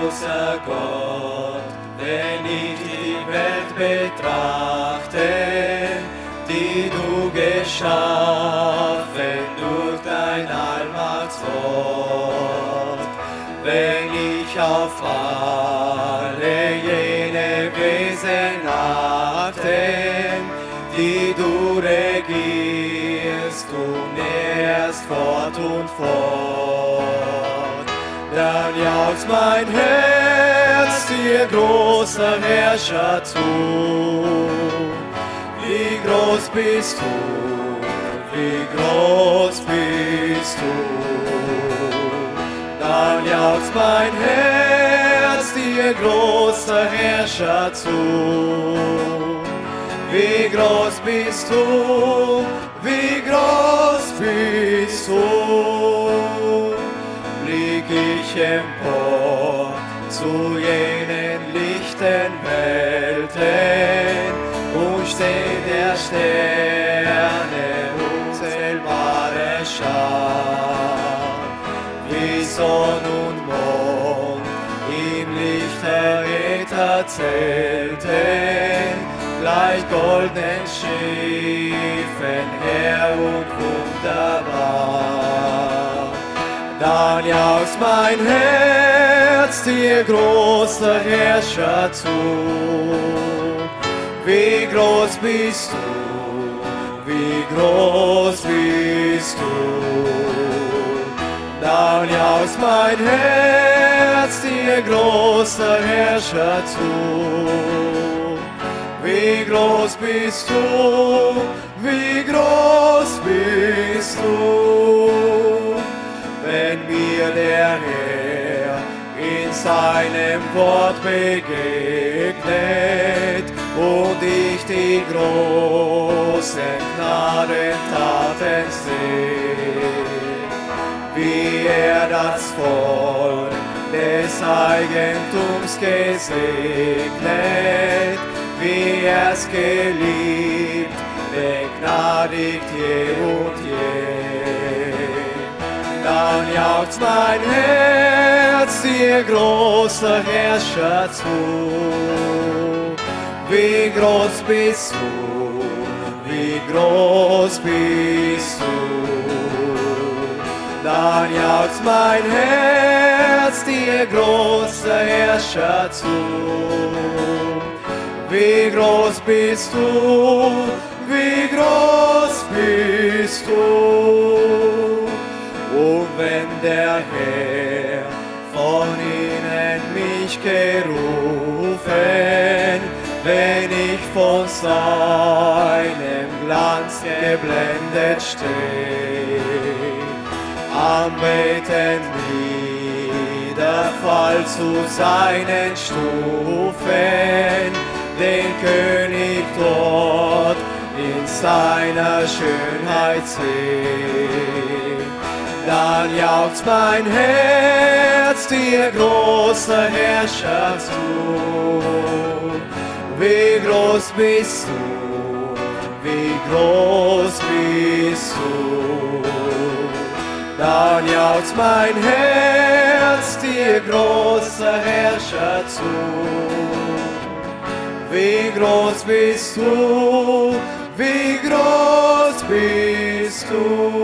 großer Gott, wenn ich die Welt betrachte, die du geschaffen durch dein Allmachtswort. Wenn ich auf alle jene Wesen achte, die du regierst, du nährst fort und fort, dann jauchzt mein Herz dir, großer Herrscher, zu. Wie groß bist du, wie groß bist du. Dann jauchzt mein Herz dir, großer Herrscher, zu. Wie groß bist du, wie groß bist du. Blick ich empor zu jenen lichten Welten und steh der Sterne unzählbare Schar, wie Sonn und Mond im lichter Äther zelten, gleich goldenen Schiffen, Herr und wunderbar. Dann jauchzt mein Herz dir, großer Herrscher, zu. Wie groß bist du, wie groß bist du. Dann jauchzt mein Herz dir, großer Herrscher, zu. Wie groß bist du, wie groß bist du. Wenn mir der Herr in seinem Wort begegnet und ich die großen Gnadentaten sehe, wie das Volk des Eigentums gesegnet, wie es geliebt, begnadigt je und je. Dann jauchzt mein Herz dir, großer Herrscher, zu. Wie groß bist du, wie groß bist du. Dann jauchzt mein Herz dir, großer Herrscher, zu. Wie groß bist du, wie groß bist du. Und wenn der Herr von ihnen mich gerufen, wenn ich von seinem Glanz geblendet steh, anbetend niederfall zu seinen Stufen, den König dort in seiner Schönheit seh. Dann jauchzt mein Herz dir, großer Herrscher, zu. Wie groß bist du, wie groß bist du. Dann jauchzt mein Herz dir, großer Herrscher, zu. Wie groß bist du, wie groß bist du.